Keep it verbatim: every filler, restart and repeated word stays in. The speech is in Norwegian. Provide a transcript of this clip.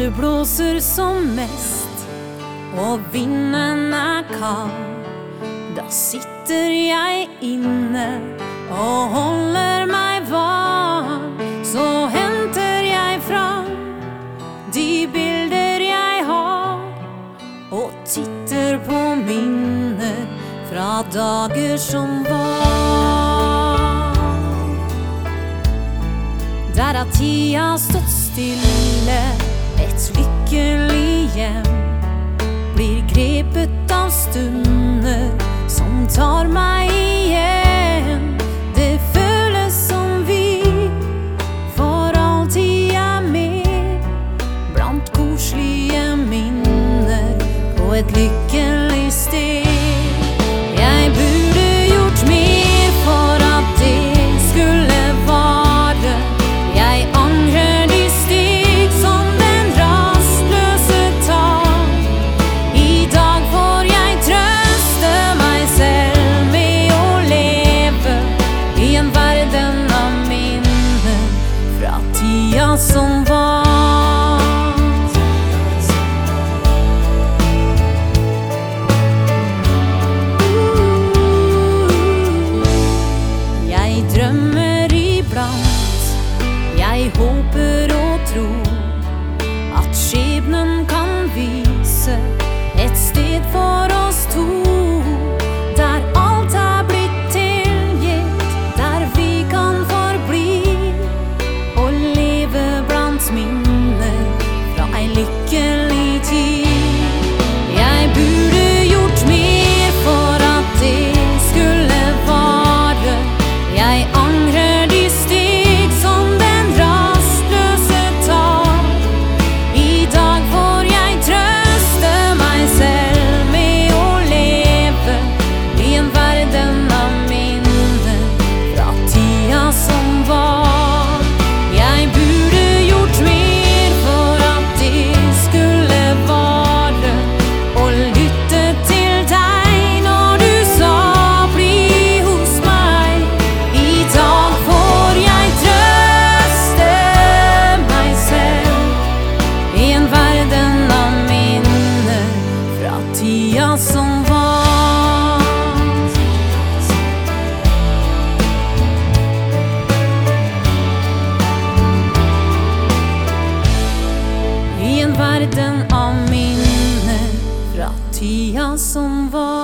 du blåser som mest og vinden er kald, da sitter jeg inne og holder meg varm. Så henter jeg fram de bilder jeg har, og titter på minner fra dager som var. Der har tida stått stille, et lykkelig hjem blir grepet av stunder som tar meg igjen. Det føles som vi for alltid er med blant koselige minner på et lykkelig sted. Jeg burde gjort mer for at det skulle vare. Jeg angrer de steg som den rastløse tar. I dag får jeg trøste meg selv med å leve i en verden av minner fra tida som var. Jeg drømmer iblant, jeg håper og tror at skjebnen kan vise et sted for oss to, der alt er blitt tilgitt, der vi kan forbli og leve blant minner fra ei lykkelig tid. Jeg burde gjort mer for at det skulle vare. Jeg angrer de steg som den rastløse tar. I dag får jeg trøste meg selv med å leve i en verden av minner fra tida som var. Jeg burde gjort mer for at det skulle vare, og lytte til deg når du sa bli hos meg. I dag får jeg trøste meg selv i en verden av minner fra tida som var. I en verden av minner fra tida som var.